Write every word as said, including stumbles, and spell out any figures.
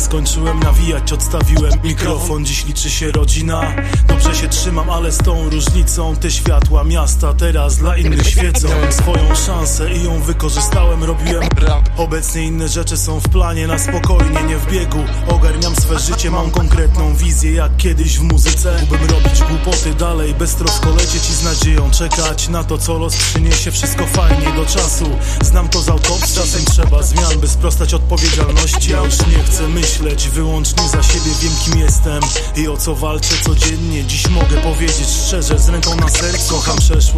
skończyłem nawijać, odstawiłem mikrofon. Dziś liczy się rodzina. Dobrze się trzymam, ale z tą różnicą: te światła miasta teraz dla innych świecą. Miałem swoją szansę i ją wykorzystałem, robiłem rap. Obecnie inne rzeczy są w planie, na spokojnie, nie w biegu. Ogarniam swe życie, mam konkretną wizję, jak kiedyś w muzyce. Mógłbym robić głupoty dalej, beztrosko lecieć i z nadzieją czekać na to, co los przyniesie. Wszystko fajnie do czasu, znam to z autopsji. Czasem trzeba zmian, by sprostać odpowiedzialności. Ja już nie chcę myśleć wyłącznie za siebie, wiem kim jestem i o co walczę codziennie. Dziś mogę powiedzieć szczerze, z ręką na sercu: kocham przeszłość.